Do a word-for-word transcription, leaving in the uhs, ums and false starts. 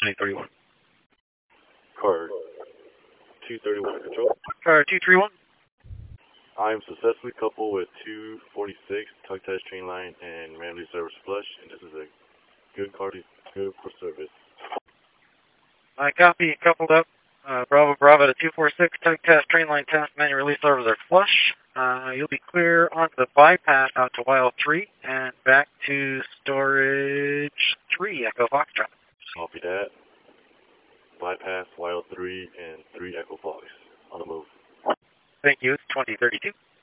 twenty thirty-one. Car two thirty-one, control. Car two three one. I am successfully coupled with two forty-six, tug test train line, and randomly service flush, and this is a good car to good for service. I copy, coupled up. Uh, Bravo Bravo to two forty-six, tug test train line test, manual release service are flush. Uh, you'll be clear onto the bypass out to Y L three and back to storage three, Echo Foxtrot. Copy that. Bypass Y L three and three Echo Fox on the move. Thank you, it's twenty thirty-two.